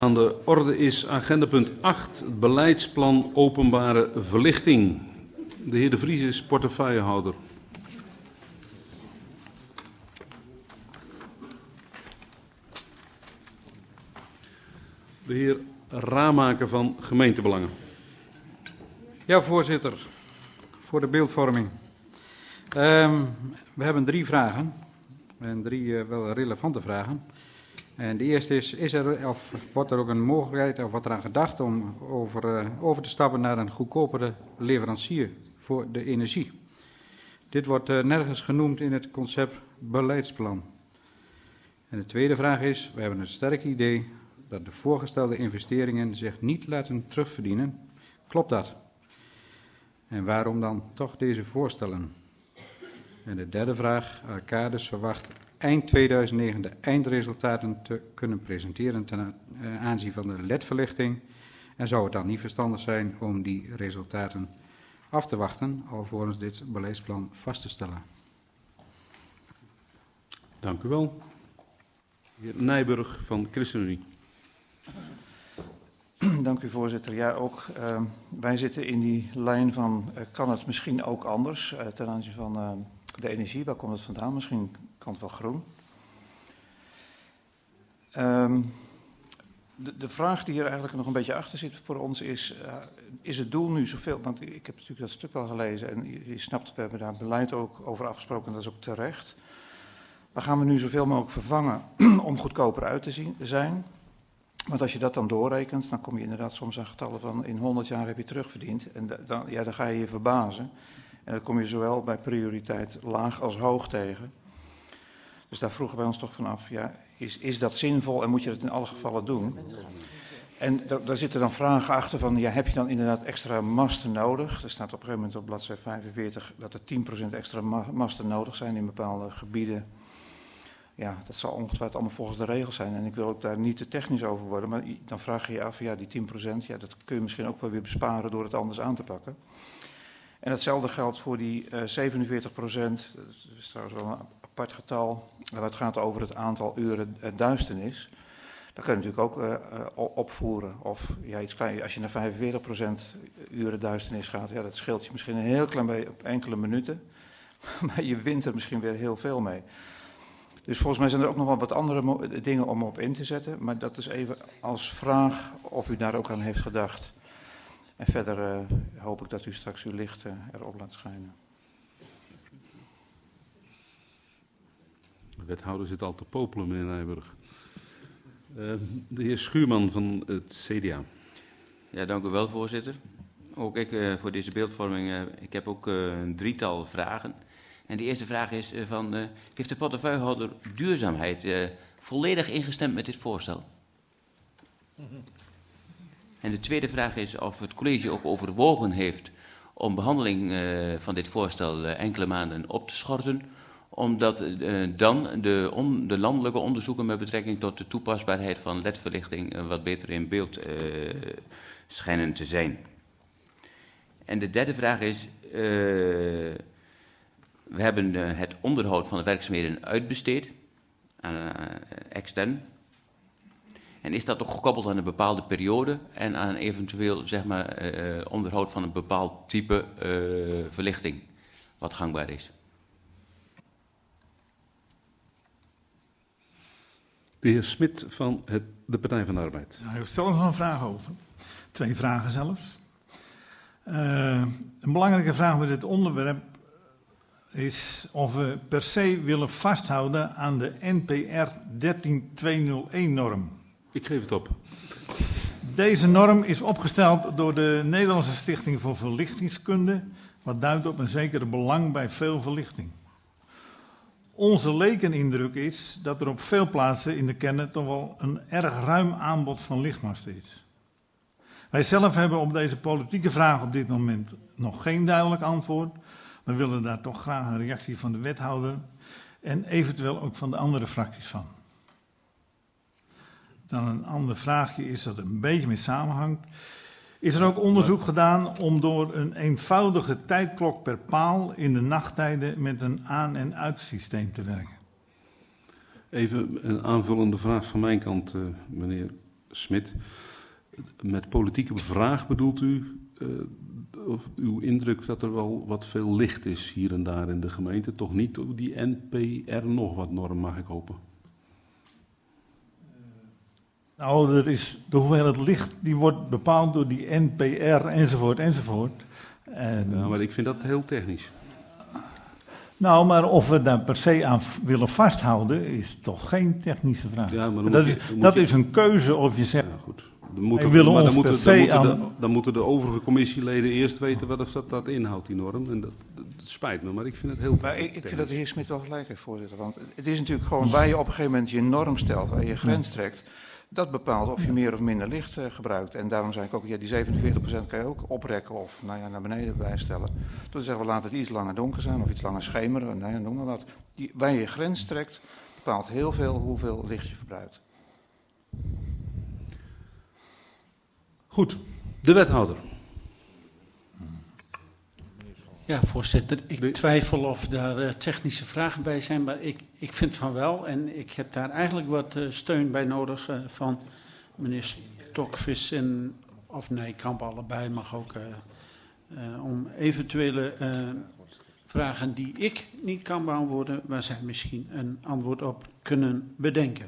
Aan de orde is agenda punt 8, het beleidsplan openbare verlichting. De heer De Vries is portefeuillehouder. De heer Ramaker van Gemeentebelangen. Ja, voorzitter. Voor de beeldvorming. We hebben 3 vragen. En 3 wel relevante vragen. En de eerste is er, of wordt er ook een mogelijkheid, of wordt er aan gedacht om over te stappen naar een goedkopere leverancier voor de energie? Dit wordt nergens genoemd in het concept beleidsplan. En de tweede vraag is, we hebben het sterke idee dat de voorgestelde investeringen zich niet laten terugverdienen. Klopt dat? En waarom dan toch deze voorstellen? En de derde vraag, Arcadis verwacht eind 2009 de eindresultaten te kunnen presenteren ten aanzien van de LED-verlichting. En zou het dan niet verstandig zijn om die resultaten af te wachten, alvorens dit beleidsplan vast te stellen? Dank u wel. De heer Nijburg van ChristenUnie. Dank u, voorzitter. Ja, ook wij zitten in die lijn van kan het misschien ook anders ten aanzien van de energie. Waar komt het vandaan? Misschien kan het wel groen. De vraag die hier eigenlijk nog een beetje achter zit voor ons is het doel nu zoveel, want ik heb natuurlijk dat stuk wel gelezen en je snapt, we hebben daar beleid ook over afgesproken en dat is ook terecht. Maar gaan we nu zoveel mogelijk vervangen om goedkoper uit te zijn? Want als je dat dan doorrekent, dan kom je inderdaad soms aan getallen van in 100 jaar heb je terugverdiend. En dan ga je je verbazen. En dat kom je zowel bij prioriteit laag als hoog tegen. Dus daar vroegen wij ons toch van af, ja, is dat zinvol en moet je dat in alle gevallen doen? En daar zitten dan vragen achter van, ja, heb je dan inderdaad extra masten nodig? Er staat op een gegeven moment op bladzijde 45 dat er 10% extra masten nodig zijn in bepaalde gebieden. Ja, dat zal ongetwijfeld allemaal volgens de regels zijn. En ik wil ook daar niet te technisch over worden, maar dan vraag je je af, ja, die 10%, ja, dat kun je misschien ook wel weer besparen door het anders aan te pakken. En hetzelfde geldt voor die 47%, dat is trouwens wel een apart getal, waar het gaat over het aantal uren duisternis. Dat kun je natuurlijk ook opvoeren. Of ja, iets klein, als je naar 45% uren duisternis gaat, ja, dat scheelt je misschien een heel klein beetje op enkele minuten. Maar je wint er misschien weer heel veel mee. Dus volgens mij zijn er ook nog wel wat andere dingen om op in te zetten. Maar dat is even als vraag of u daar ook aan heeft gedacht. En verder hoop ik dat u straks uw licht erop laat schijnen. De wethouder zit al te popelen, meneer Nijburg. De heer Schuurman van het CDA. Ja, dank u wel, voorzitter. Ook ik voor deze beeldvorming. Ik heb ook een 3-tal vragen. En de eerste vraag is heeft de portefeuillehouder duurzaamheid volledig ingestemd met dit voorstel? En de tweede vraag is of het college ook overwogen heeft om behandeling van dit voorstel enkele maanden op te schorten, omdat dan de landelijke onderzoeken met betrekking tot de toepasbaarheid van LED-verlichting wat beter in beeld schijnen te zijn. En de derde vraag is, we hebben het onderhoud van de werkzaamheden uitbesteed aan extern. En is dat toch gekoppeld aan een bepaalde periode en aan eventueel zeg maar, onderhoud van een bepaald type verlichting wat gangbaar is? De heer Smit van de Partij van de Arbeid. Nou, ik stel er nog een vraag over. 2 vragen zelfs. Een belangrijke vraag met dit onderwerp is of we per se willen vasthouden aan de NPR 13201-norm. Ik geef het op. Deze norm is opgesteld door de Nederlandse Stichting voor Verlichtingskunde, wat duidt op een zekere belang bij veel verlichting. Onze lekenindruk is dat er op veel plaatsen in de kern toch wel een erg ruim aanbod van lichtmasten is. Wij zelf hebben op deze politieke vraag op dit moment nog geen duidelijk antwoord. We willen daar toch graag een reactie van de wethouder en eventueel ook van de andere fracties van. Dan een ander vraagje is dat er een beetje mee samenhangt. Is er ook onderzoek gedaan om door een eenvoudige tijdklok per paal in de nachttijden met een aan- en uitsysteem te werken? Even een aanvullende vraag van mijn kant, meneer Smit. Met politieke vraag bedoelt u, of uw indruk dat er wel wat veel licht is hier en daar in de gemeente? Toch niet die NPR nog wat norm, mag ik hopen? Nou, de hoeveelheid licht die wordt bepaald door die NPR enzovoort enzovoort. Ja, maar ik vind dat heel technisch. Nou, maar of we daar per se aan willen vasthouden, is toch geen technische vraag. Ja, maar dat is een keuze of je zegt... Ja, goed. Dan moeten de overige commissieleden eerst weten wat dat inhoudt, die norm. En dat spijt me, maar ik vind het heel... Maar ik vind dat de heer Smit wel gelijk heeft, voorzitter. Want het is natuurlijk gewoon waar je op een gegeven moment je norm stelt, waar je je grens trekt. Dat bepaalt of je meer of minder licht gebruikt. En daarom zei ik ook, ja, die 47% kan je ook oprekken of naar beneden bijstellen. Door te zeggen, we laten het iets langer donker zijn of iets langer schemeren, noem maar wat. Waar je je grens trekt, bepaalt heel veel hoeveel licht je verbruikt. Goed, de wethouder. Ja, voorzitter, ik twijfel of daar technische vragen bij zijn, maar ik vind van wel. En ik heb daar eigenlijk wat steun bij nodig van meneer Stokvis Kamp, allebei mag ook, om eventuele vragen die ik niet kan beantwoorden, waar zij misschien een antwoord op kunnen bedenken.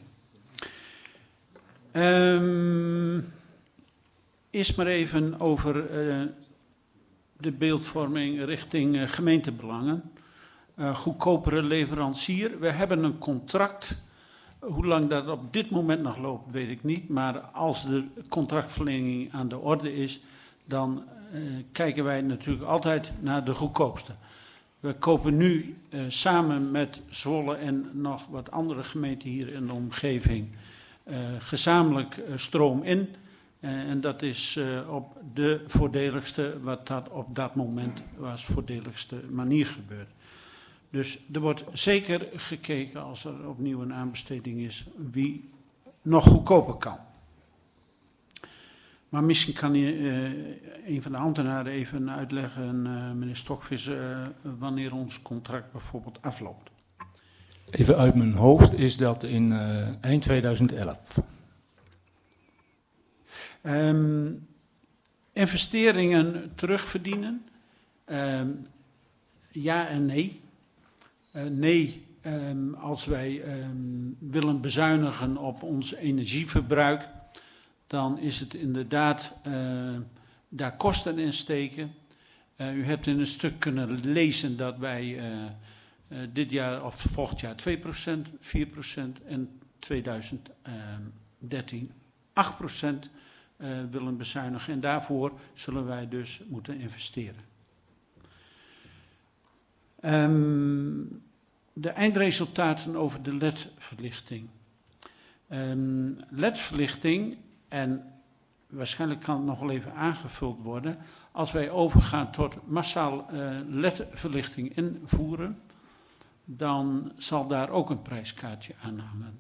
Eerst maar even over de beeldvorming richting gemeentebelangen. Goedkopere leverancier. We hebben een contract. Hoe lang dat op dit moment nog loopt, weet ik niet. Maar als de contractverlenging aan de orde is, dan kijken wij natuurlijk altijd naar de goedkoopste. We kopen nu samen met Zwolle en nog wat andere gemeenten hier in de omgeving gezamenlijk stroom in. En dat is op de voordeligste, wat dat op dat moment was, voordeligste manier gebeurd. Dus er wordt zeker gekeken als er opnieuw een aanbesteding is, wie nog goedkoper kan. Maar misschien kan een van de ambtenaren even uitleggen, meneer Stokvis, wanneer ons contract bijvoorbeeld afloopt. Even uit mijn hoofd is dat in eind 2011. Investeringen terugverdienen? Ja en nee. Nee, als wij willen bezuinigen op ons energieverbruik, dan is het inderdaad daar kosten in steken. U hebt in een stuk kunnen lezen dat wij dit jaar of volgend jaar 2%, 4% en 2013 8% willen bezuinigen. En daarvoor zullen wij dus moeten investeren. De eindresultaten over de LED-verlichting. LED-verlichting, en waarschijnlijk kan het nog wel even aangevuld worden, als wij overgaan tot massaal LED-verlichting invoeren, dan zal daar ook een prijskaartje aan hangen.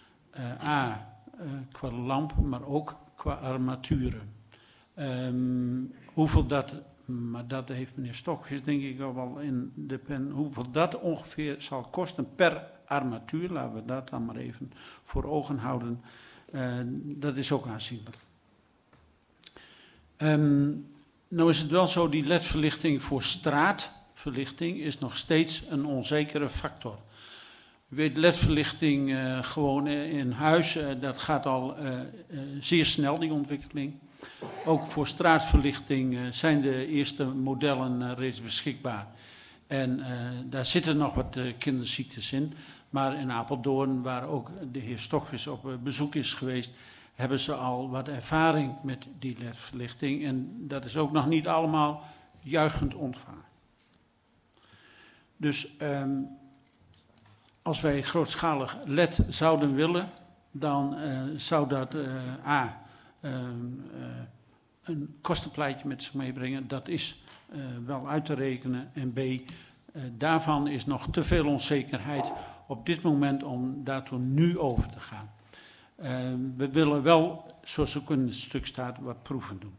Qua lamp, maar ook qua armaturen. Hoeveel dat, maar dat heeft meneer Stokvis denk ik al wel in de pen, hoeveel dat ongeveer zal kosten per armatuur, laten we dat dan maar even voor ogen houden, dat is ook aanzienlijk. Nou is het wel zo, die LED-verlichting voor straatverlichting is nog steeds een onzekere factor. U weet, LED-verlichting gewoon in huis, dat gaat al zeer snel, die ontwikkeling. Ook voor straatverlichting zijn de eerste modellen reeds beschikbaar. En daar zitten nog wat kinderziektes in. Maar in Apeldoorn, waar ook de heer Stokvis op bezoek is geweest, hebben ze al wat ervaring met die LED-verlichting. En dat is ook nog niet allemaal juichend ontvangen. Dus als wij grootschalig LED zouden willen, dan zou dat een kostenplaatje met zich meebrengen. Dat is wel uit te rekenen. En B, daarvan is nog te veel onzekerheid op dit moment om daartoe nu over te gaan. We willen wel, zoals ook in het stuk staat, wat proeven doen.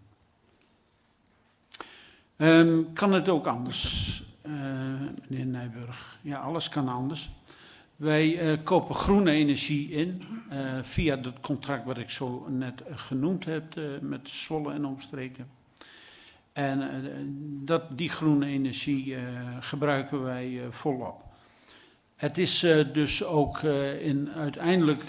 Kan het ook anders, meneer Nijburg? Ja, alles kan anders. Wij kopen groene energie in via het contract wat ik zo net genoemd heb met Zwolle en omstreken. En die groene energie gebruiken wij volop. Het is dus ook uiteindelijk,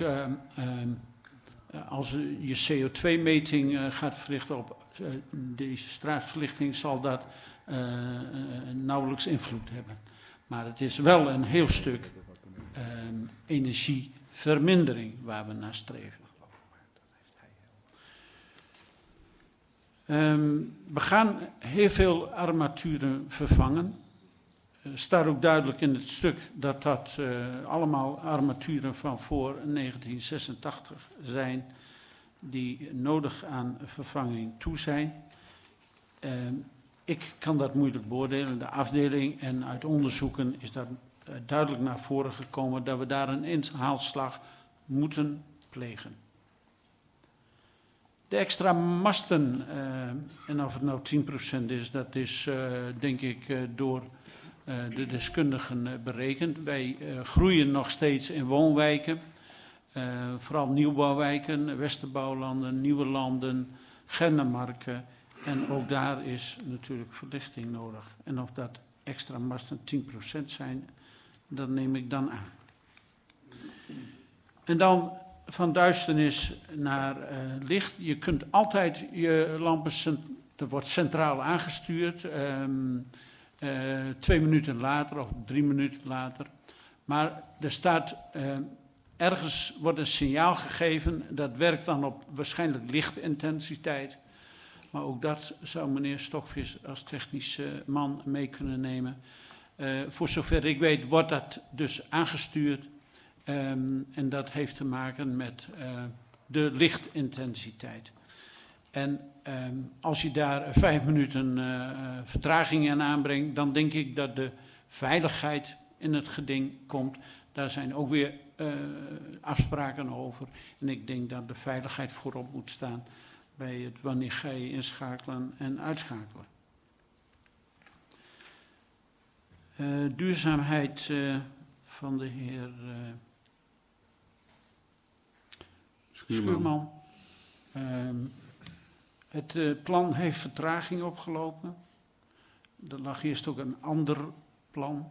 als je CO2-meting gaat verrichten op deze straatverlichting, zal dat nauwelijks invloed hebben. Maar het is wel een heel stuk energievermindering waar we naar streven. We gaan heel veel armaturen vervangen. Er staat ook duidelijk in het stuk dat dat allemaal armaturen van voor 1986 zijn, die nodig aan vervanging toe zijn. Ik kan dat moeilijk beoordelen. De afdeling en uit onderzoeken is dat duidelijk naar voren gekomen dat we daar een inhaalslag moeten plegen. De extra masten, en of het nou 10% is, dat is denk ik door de deskundigen berekend. Wij groeien nog steeds in woonwijken, vooral nieuwbouwwijken, Westerbouwlanden, Nieuwe Landen, Gennemarken. En ook daar is natuurlijk verlichting nodig. En of dat extra masten 10% zijn, dat neem ik dan aan. En dan van duisternis naar licht. Je kunt altijd je lampen, dat wordt centraal aangestuurd. 2 minuten later of 3 minuten later. Maar er staat, ergens wordt een signaal gegeven. Dat werkt dan op waarschijnlijk lichtintensiteit. Maar ook dat zou meneer Stokvis als technische man mee kunnen nemen. Voor zover ik weet wordt dat dus aangestuurd. En dat heeft te maken met de lichtintensiteit. En als je daar 5 minuten vertraging in aanbrengt, dan denk ik dat de veiligheid in het geding komt. Daar zijn ook weer afspraken over. En ik denk dat de veiligheid voorop moet staan bij het wanneer ga je inschakelen en uitschakelen. Duurzaamheid van de heer Schuurman. Het plan heeft vertraging opgelopen. Er lag eerst ook een ander plan.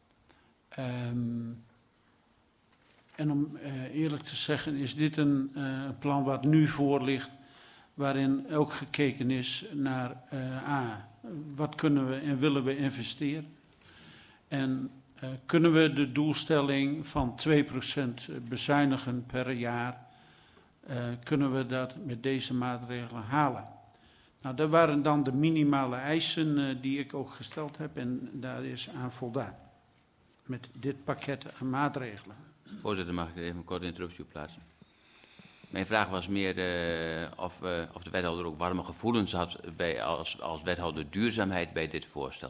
En om eerlijk te zeggen is dit een plan wat nu voor ligt, waarin ook gekeken is naar wat kunnen we en willen we investeren. En kunnen we de doelstelling van 2% bezuinigen per jaar, kunnen we dat met deze maatregelen halen. Nou, dat waren dan de minimale eisen die ik ook gesteld heb en daar is aan voldaan. Met dit pakket aan maatregelen. Voorzitter, mag ik even een korte interruptie plaatsen? Mijn vraag was meer of de wethouder ook warme gevoelens had als wethouder duurzaamheid bij dit voorstel.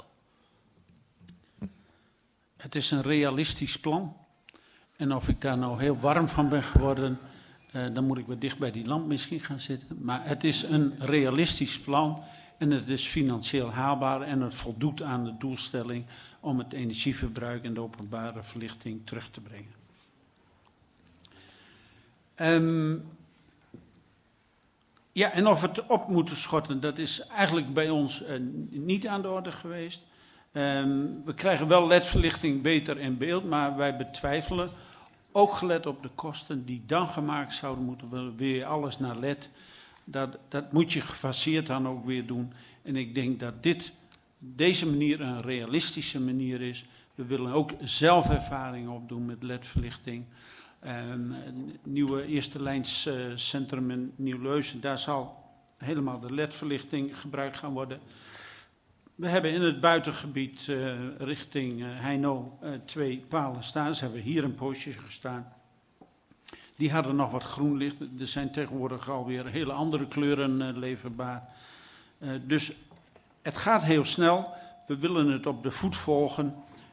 Het is een realistisch plan. En of ik daar nou heel warm van ben geworden, dan moet ik wat dicht bij die lamp misschien gaan zitten. Maar het is een realistisch plan en het is financieel haalbaar en het voldoet aan de doelstelling om het energieverbruik en de openbare verlichting terug te brengen. Ja, en of het op moeten schorten, dat is eigenlijk bij ons niet aan de orde geweest. We krijgen wel ledverlichting beter in beeld, maar wij betwijfelen, ook gelet op de kosten die dan gemaakt zouden moeten worden, weer alles naar led. Dat moet je gefaseerd dan ook weer doen. En ik denk dat deze manier een realistische manier is. We willen ook zelf ervaring opdoen met ledverlichting. Een nieuwe eerste lijns centrum in Nieuw-Leusen, daar zal helemaal de ledverlichting gebruikt gaan worden. We hebben in het buitengebied richting Heino 2 palen staan. Ze hebben hier een poosje gestaan. Die hadden nog wat groen licht. Er zijn tegenwoordig alweer hele andere kleuren leverbaar. Dus het gaat heel snel. We willen het op de voet volgen.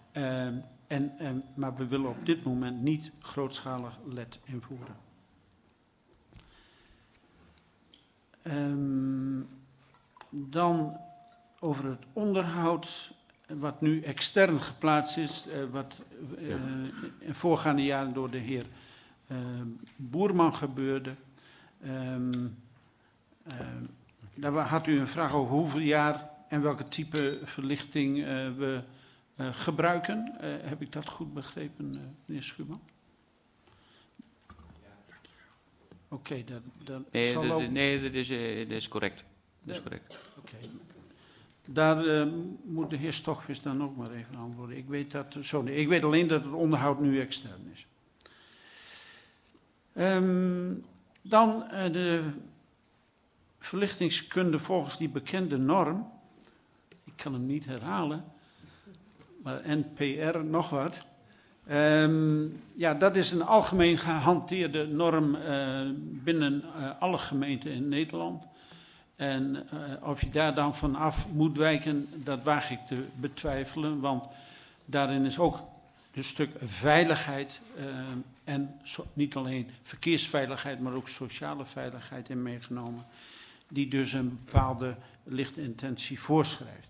Maar we willen op dit moment niet grootschalig LED invoeren. Dan over het onderhoud. wat nu extern geplaatst is, wat in voorgaande jaren door de heer Boerman gebeurde. Daar had u een vraag over hoeveel jaar en welke type verlichting we gebruiken. Heb ik dat goed begrepen, meneer Schuurman? Oké, dat zal ook... Nee, dat is correct. Dat is correct. Oké. Daar moet de heer Stokvis dan ook maar even antwoorden. Ik weet alleen dat het onderhoud nu extern is. Dan de verlichtingskunde volgens die bekende norm. Ik kan hem niet herhalen, maar NPR nog wat. Dat is een algemeen gehanteerde norm binnen alle gemeenten in Nederland. En of je daar dan vanaf moet wijken, dat waag ik te betwijfelen. Want daarin is ook een stuk veiligheid en niet alleen verkeersveiligheid, maar ook sociale veiligheid in meegenomen. Die dus een bepaalde lichtintensie voorschrijft.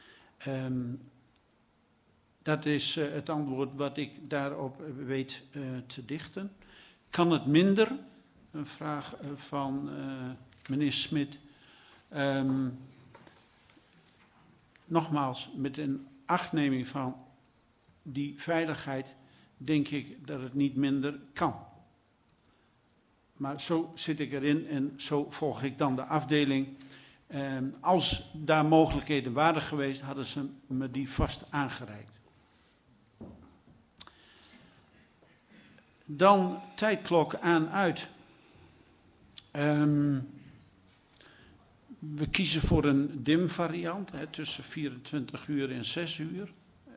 Dat is het antwoord wat ik daarop weet te dichten. Kan het minder? Een vraag van meneer Smit. Nogmaals, met een achtneming van die veiligheid denk ik dat het niet minder kan. Maar zo zit ik erin en zo volg ik dan de afdeling. Als daar mogelijkheden waren geweest, hadden ze me die vast aangereikt. Dan tijdklok aan-uit. We kiezen voor een DIM-variant, tussen 24 uur en 6 uur.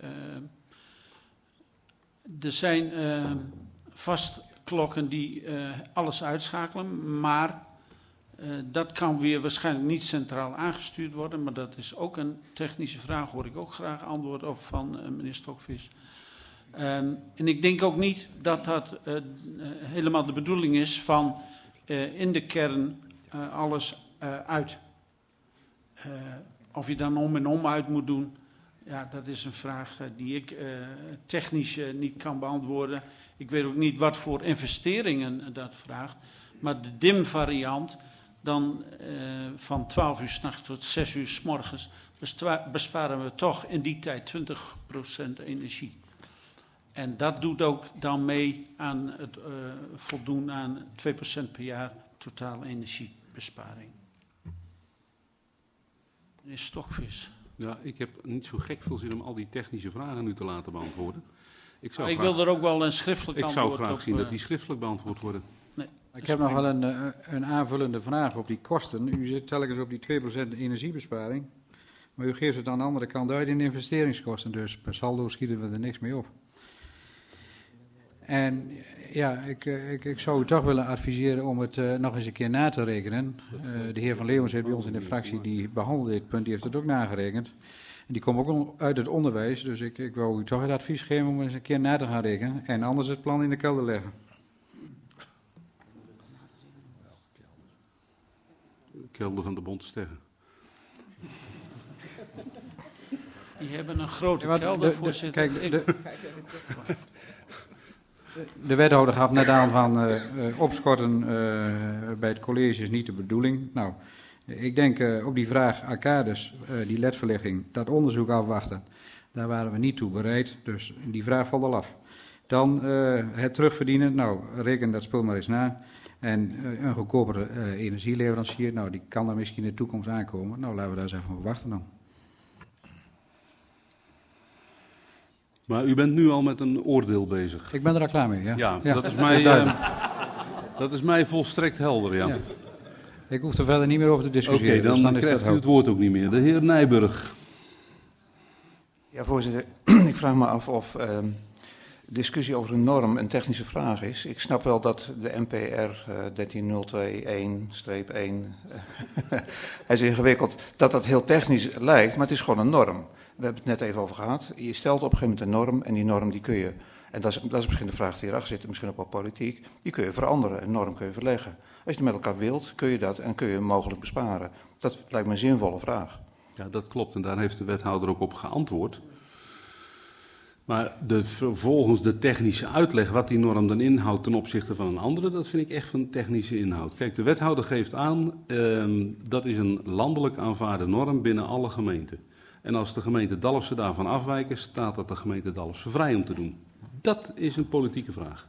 Er zijn vastklokken die alles uitschakelen, maar dat kan weer waarschijnlijk niet centraal aangestuurd worden. Maar dat is ook een technische vraag, hoor ik ook graag antwoord op van meneer Stokvis. En ik denk ook niet dat dat helemaal de bedoeling is van in de kern alles uit. Of je dan om en om uit moet doen, ja, dat is een vraag die ik technisch niet kan beantwoorden. Ik weet ook niet wat voor investeringen dat vraagt. Maar de DIM-variant, dan van 12 uur 's nachts tot 6 uur 's morgens, besparen we toch in die tijd 20% energie. En dat doet ook dan mee aan het voldoen aan 2% per jaar totale energiebesparing. Meneer Stokvis. Ja, ik heb niet zo gek veel zin om al die technische vragen nu te laten beantwoorden. Ik wil er ook wel een schriftelijk antwoord op. Ik zou graag zien dat die schriftelijk beantwoord worden. Nee, ik heb nog wel een aanvullende vraag op die kosten. U zit telkens op die 2% energiebesparing. Maar u geeft het aan de andere kant uit in de investeringskosten. Dus per saldo schieten we er niks mee op. En ja, ik zou u toch willen adviseren om het nog eens een keer na te rekenen. De heer Van Leeuwen zit bij ons in de fractie, die behandelde dit punt, die heeft het ook nagerekend. En die komt ook uit het onderwijs, dus ik wou u toch het advies geven om eens een keer na te gaan rekenen. En anders het plan in de kelder leggen. Kelder van de Bonte Sterren. Die hebben een grote kelder, voorzitter. Kijk, de wethouder gaf net aan van opschorten bij het college is niet de bedoeling. Nou, ik denk op die vraag arcades, die ledverlichting, dat onderzoek afwachten. Daar waren we niet toe bereid, dus die vraag valt al af. Dan het terugverdienen, nou reken dat spul maar eens na. En een goedkopere energieleverancier, nou die kan er misschien in de toekomst aankomen. Nou laten we daar eens even op wachten dan. Maar u bent nu al met een oordeel bezig. Ik ben er al klaar mee, ja. Ja, ja. Dat is mij volstrekt helder, ja. Ik hoef er verder niet meer over te discussiëren. Oké, dan krijgt u het woord ook niet meer. De heer Nijburg. Ja, voorzitter. Ik vraag me af of discussie over een norm een technische vraag is. Ik snap wel dat de NPR 13021-1, hij is ingewikkeld, dat heel technisch lijkt, maar het is gewoon een norm. We hebben het net even over gehad. Je stelt op een gegeven moment een norm en die norm die kun je, en dat is misschien de vraag die erachter zit, misschien ook wel politiek, die kun je veranderen, een norm kun je verleggen. Als je het met elkaar wilt, kun je dat en kun je mogelijk besparen. Dat lijkt me een zinvolle vraag. Ja, dat klopt. En daar heeft de wethouder ook op geantwoord. Maar vervolgens de technische uitleg, wat die norm dan inhoudt ten opzichte van een andere, dat vind ik echt van technische inhoud. Kijk, de wethouder geeft aan, dat is een landelijk aanvaarde norm binnen alle gemeenten. En als de gemeente Dalfsen daarvan afwijken, staat dat de gemeente Dalfsen vrij om te doen. Dat is een politieke vraag.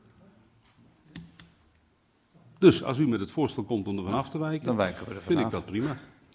Dus als u met het voorstel komt om ervan af te wijken, Dan wijken we ervan vind af. ik dat prima.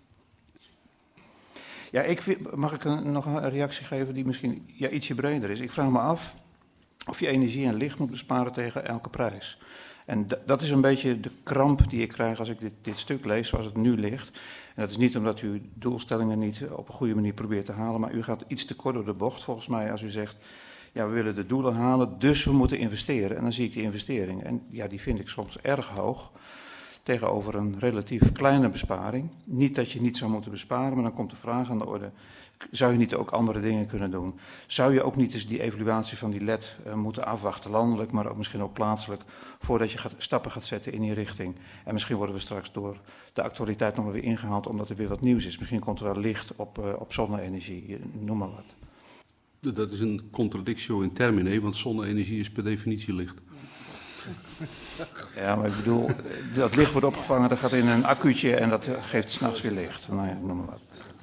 Ja, mag ik nog een reactie geven die misschien ietsje breder is? Ik vraag me af of je energie en licht moet besparen tegen elke prijs. En dat is een beetje de kramp die ik krijg als ik dit stuk lees zoals het nu ligt. En dat is niet omdat u doelstellingen niet op een goede manier probeert te halen, maar u gaat iets te kort door de bocht volgens mij als u zegt, ja, we willen de doelen halen, dus we moeten investeren. En dan zie ik die investering en ja, die vind ik soms erg hoog tegenover een relatief kleine besparing. Niet dat je niet zou moeten besparen, maar dan komt de vraag aan de orde, zou je niet ook andere dingen kunnen doen? Zou je ook niet eens die evaluatie van die LED moeten afwachten, landelijk, maar ook misschien ook plaatselijk, voordat je stappen gaat zetten in die richting? En misschien worden we straks door de actualiteit nog weer ingehaald, omdat er weer wat nieuws is. Misschien komt er wel licht op zonne-energie, noem maar wat. Dat is een contradictio in termine, want zonne-energie is per definitie licht. Ja, maar ik bedoel, dat licht wordt opgevangen, dat gaat in een accu'tje en dat geeft 's nachts weer licht. Nou ja, noem maar wat.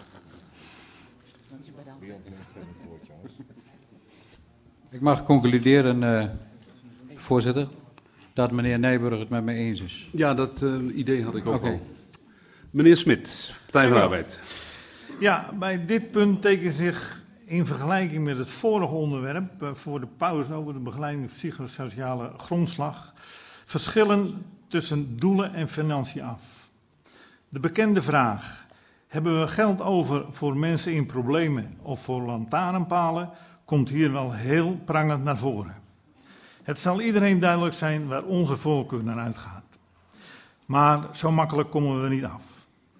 Ik mag concluderen, voorzitter, dat meneer Nijburg het met mij eens is. Ja, dat idee had ik ook al. Meneer Smit, Partij van de Arbeid. Ja, bij dit punt tekent zich in vergelijking met het vorige onderwerp voor de pauze over de begeleiding psychosociale grondslag verschillen tussen doelen en financiën af. De bekende vraag, hebben we geld over voor mensen in problemen of voor lantaarnpalen, komt hier wel heel prangend naar voren. Het zal iedereen duidelijk zijn waar onze voorkeur naar uitgaat. Maar zo makkelijk komen we er niet af.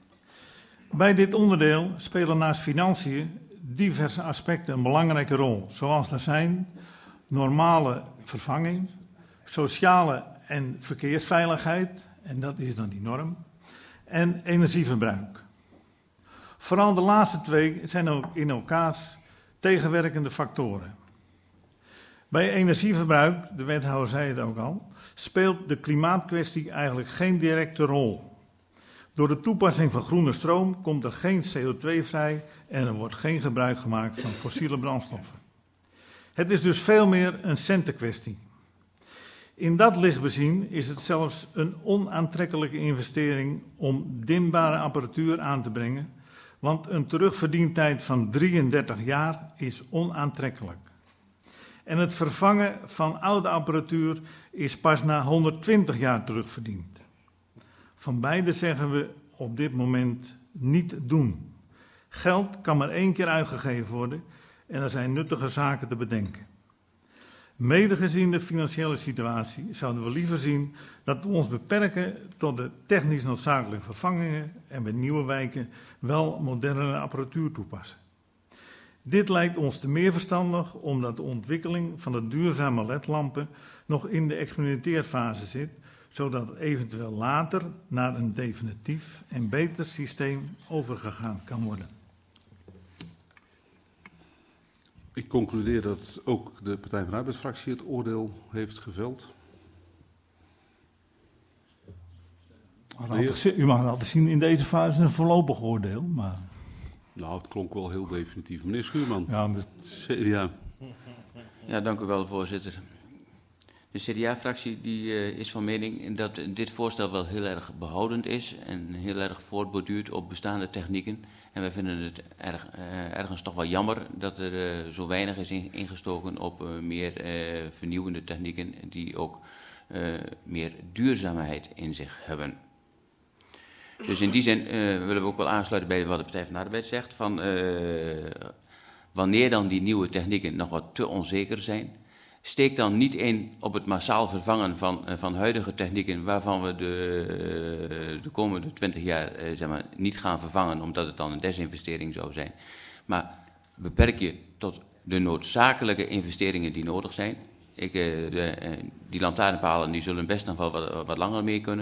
Bij dit onderdeel spelen naast financiën diverse aspecten een belangrijke rol, zoals er zijn normale vervanging, sociale en verkeersveiligheid, en dat is dan die norm, en energieverbruik. Vooral de laatste twee zijn ook in elkaars tegenwerkende factoren. Bij energieverbruik, de wethouder zei het ook al, speelt de klimaatkwestie eigenlijk geen directe rol. Door de toepassing van groene stroom komt er geen CO2 vrij en er wordt geen gebruik gemaakt van fossiele brandstoffen. Het is dus veel meer een centenkwestie. In dat licht bezien is het zelfs een onaantrekkelijke investering om dimbare apparatuur aan te brengen, want een terugverdientijd van 33 jaar is onaantrekkelijk. En het vervangen van oude apparatuur is pas na 120 jaar terugverdiend. Van beide zeggen we op dit moment niet doen. Geld kan maar 1 keer uitgegeven worden en er zijn nuttige zaken te bedenken. Mede gezien de financiële situatie zouden we liever zien dat we ons beperken tot de technisch noodzakelijke vervangingen en bij nieuwe wijken wel moderne apparatuur toepassen. Dit lijkt ons te meer verstandig omdat de ontwikkeling van de duurzame LED-lampen nog in de experimenteerfase zit, zodat het eventueel later naar een definitief en beter systeem overgegaan kan worden. Ik concludeer dat ook de Partij van de Arbeidsfractie het oordeel heeft geveld. U mag het altijd zien in deze fase een voorlopig oordeel, maar... Nou, het klonk wel heel definitief. Meneer Schuurman. Ja, maar... CDA. Ja, dank u wel, voorzitter. De CDA-fractie is van mening dat dit voorstel wel heel erg behoudend is en heel erg voortborduurt op bestaande technieken. En wij vinden het ergens toch wel jammer dat er zo weinig is ingestoken op meer vernieuwende technieken die ook meer duurzaamheid in zich hebben. Dus in die zin willen we ook wel aansluiten bij wat de Partij van de Arbeid zegt, van wanneer dan die nieuwe technieken nog wat te onzeker zijn, steek dan niet in op het massaal vervangen van huidige technieken waarvan we de komende 20 jaar zeg maar, niet gaan vervangen omdat het dan een desinvestering zou zijn. Maar beperk je tot de noodzakelijke investeringen die nodig zijn. Die lantaarnpalen die zullen best nog wel wat langer mee kunnen.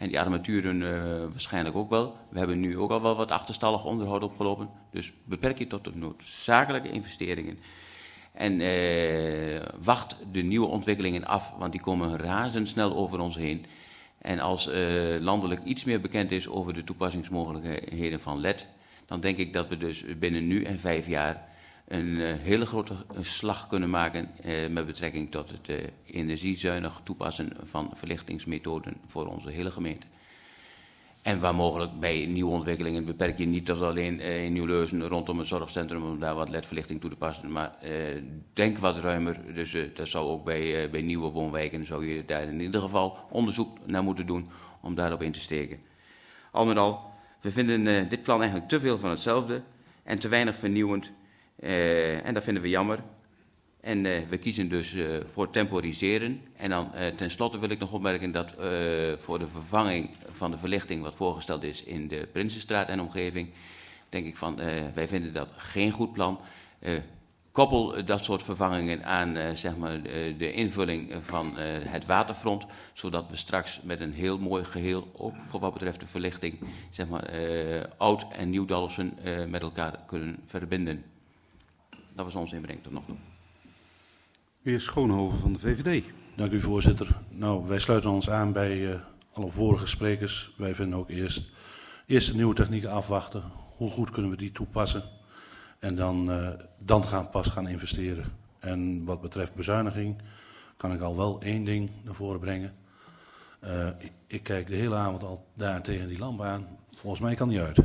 En die armaturen waarschijnlijk ook wel. We hebben nu ook al wel wat achterstallig onderhoud opgelopen. Dus beperk je tot de noodzakelijke investeringen. En wacht de nieuwe ontwikkelingen af, want die komen razendsnel over ons heen. En als landelijk iets meer bekend is over de toepassingsmogelijkheden van LED, dan denk ik dat we dus binnen nu en 5 jaar een hele grote slag kunnen maken met betrekking tot het energiezuinig toepassen van verlichtingsmethoden voor onze hele gemeente. En waar mogelijk bij nieuwe ontwikkelingen beperk je niet tot alleen in Nieuw-Leuzen rondom het zorgcentrum om daar wat LED-verlichting toe te passen, maar denk wat ruimer. Dus dat zou ook bij nieuwe woonwijken, zou je daar in ieder geval onderzoek naar moeten doen om daarop in te steken. Al met al, we vinden dit plan eigenlijk te veel van hetzelfde en te weinig vernieuwend. En dat vinden we jammer. En we kiezen dus voor temporiseren. En dan tenslotte wil ik nog opmerken dat voor de vervanging van de verlichting wat voorgesteld is in de Prinsenstraat en omgeving, denk ik van, wij vinden dat geen goed plan. Koppel dat soort vervangingen aan zeg maar, de invulling van het waterfront, zodat we straks met een heel mooi geheel, ook voor wat betreft de verlichting, zeg maar, Oud- en Nieuw-Dalfsen met elkaar kunnen verbinden. Dat was onze inbreng tot nog toe. Heer Schoonhoven van de VVD. Dank u, voorzitter. Nou, wij sluiten ons aan bij alle vorige sprekers. Wij vinden ook eerst de nieuwe technieken afwachten. Hoe goed kunnen we die toepassen? En dan gaan investeren. En wat betreft bezuiniging kan ik al wel 1 ding naar voren brengen. Ik kijk de hele avond al daar tegen die lamp aan. Volgens mij kan die uit.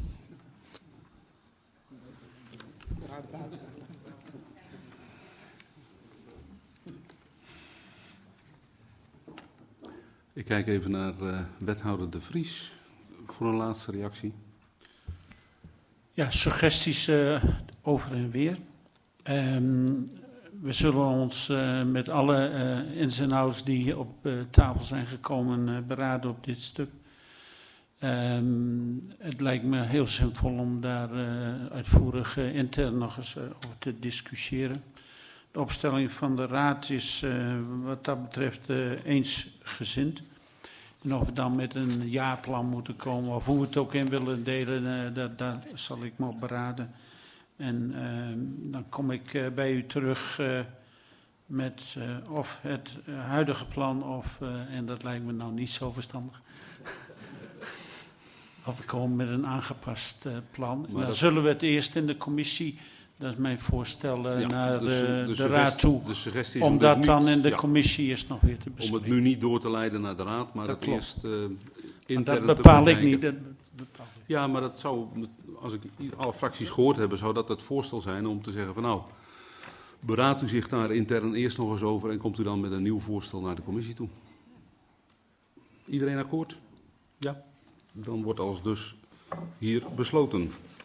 Ik kijk even naar wethouder De Vries voor een laatste reactie. Ja, suggesties over en weer. We zullen ons met alle ins en outs die op tafel zijn gekomen beraden op dit stuk. Het lijkt me heel zinvol om daar uitvoerig intern nog eens over te discussiëren. De opstelling van de raad is wat dat betreft eensgezind. En of we dan met een jaarplan moeten komen of hoe we het ook in willen delen, daar zal ik me op beraden. En dan kom ik bij u terug met of het huidige plan of, en dat lijkt me nou niet zo verstandig, of we komen met een aangepast plan. En dan zullen we het eerst in de commissie, dat is mijn voorstel, naar de raad toe, om dat dan in de commissie eerst nog weer te bespreken. Om het nu niet door te leiden naar de raad, maar dat eerst intern dat bepaal ik niet. Ja, maar dat zou, als ik alle fracties gehoord heb, zou dat het voorstel zijn om te zeggen van nou, beraadt u zich daar intern eerst nog eens over en komt u dan met een nieuw voorstel naar de commissie toe. Iedereen akkoord? Ja. Dan wordt als dus hier besloten.